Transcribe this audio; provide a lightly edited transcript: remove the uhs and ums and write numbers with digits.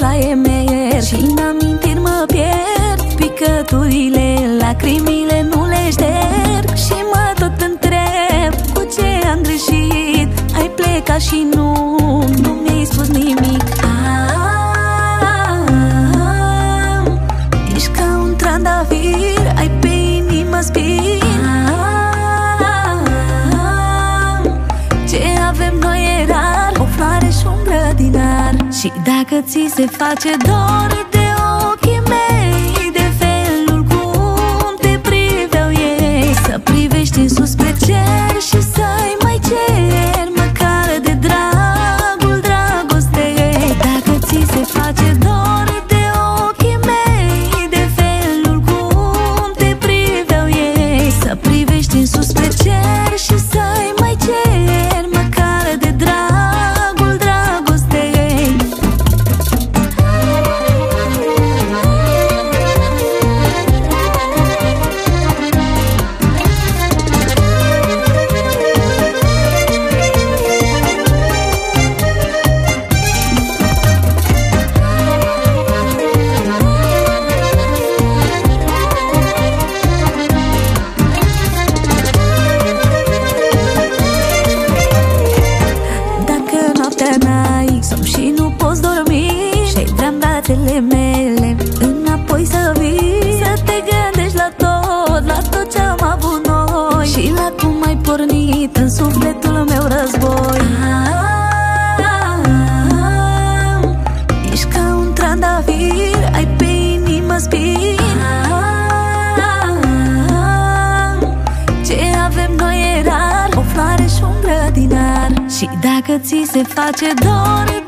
la emer și în amintiri mă pierd. Picăturile, lacrimile nu le șterg și mă tot întreb cu ce am greșit. Ai plecat și nu mi-ai spus nimic. Ești ca un trandafir, ai pe inimă spin. Ce avem noi e rar, o floare și un grădinar. Și dacă ți se face dor de ochii mei, de felul cum te priveau ei, să privești în sus pe cer și să-i mai cer măcar de dragul dragostei. Dacă ți se face dor de ochii mei, de felul cum te priveau ei, să privești în sus pe cer și să-i mai cer măcar de dragul dragostei. Somn și nu poți dormi și-ai vrea în brațele mele înapoi să vii, să te gândești la tot ce-am avut noi și la cum ai pornit în sufletul meu război. Ești ca un trandafir, ai pe inimă spin. Ce avem noi e rar, o floare și un grădinar. Și dacă ți se face dor